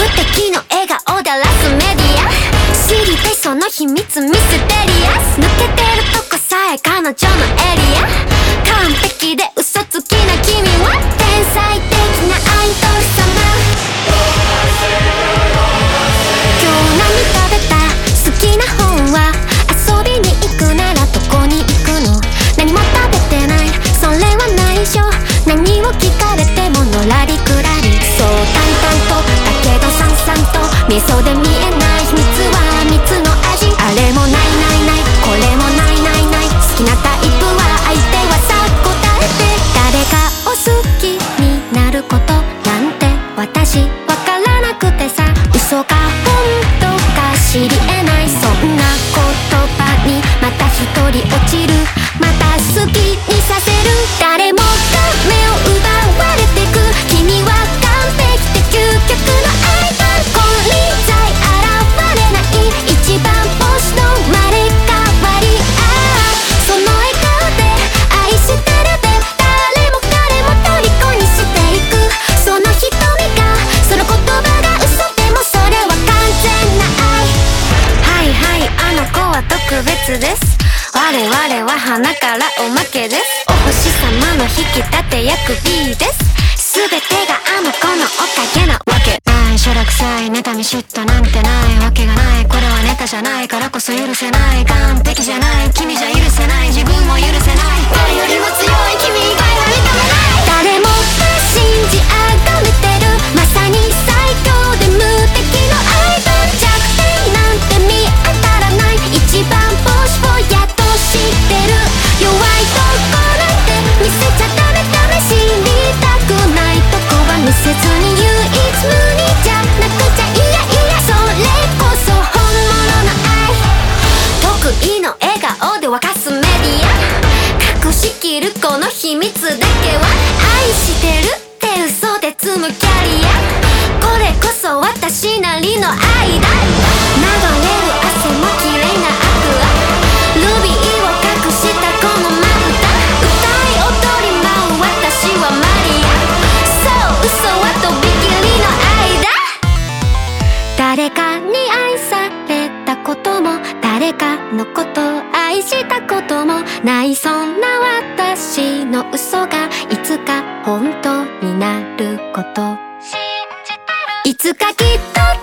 敵の笑顔で荒らすメディア、知りたいその秘密ミステリアス、抜けてるとこさえ彼女のエリア、完璧で嘘つきな君は天才的なアイドル様。今日何食べた？好きな本は？遊びに行くならどこに行くの？何も食べてない、それは内緒。何を聞かれてものらりくらり、そう淡々とだけどさんさんと味噌で見えない秘密は蜜の味。あれもないないない、これもないないない、好きなタイプは相手はさ答えて。誰かを好きになることなんて私わからなくてさ、嘘か本当か知り得ない、そんな言葉にまた一人落ちる、また好きにさせる。誰もが目を奪われてく、君は完璧で究極のアイドル。金輪際現れない一番星の生まれ変わり、その笑顔で愛してるで誰も彼も虜にしていく、その瞳がその言葉が嘘でもそれは完全な愛。はいはい、あの子は特別です、我々は花からおまけです、お星様の引き立て役 B です、全てがあの子のおかげなわけない。しょらくさい妬み嫉妬なんてないわけがない、これはネタじゃないからこそ許せない、完璧じゃない君じゃ許せない、自分も許せない、誰よりも強い君以外は認めない。誰もが信じ崇めてるまさに最強で無敵のアイドル、弱点なんて見当たらない、一番星をやっと知ってる、弱いとこなんて見せちゃダメダメ、知りたくないとこは見せずに唯一無二じゃなくちゃ、いやいやそれこそ本物の愛。得意の笑顔で沸かすメディア、隠しきるこの秘密だけは愛してるって嘘で積むキャリア、これこそ私なりの愛だ。流れる汗も綺麗なアクア、ルビーを隠したこのまぶた、歌い踊り舞う私はマリア、そう嘘はとびきりの愛だ。誰かに愛されたことも誰かのことを愛したこともない、そんな私の嘘がいつか本当になること、いつかきっと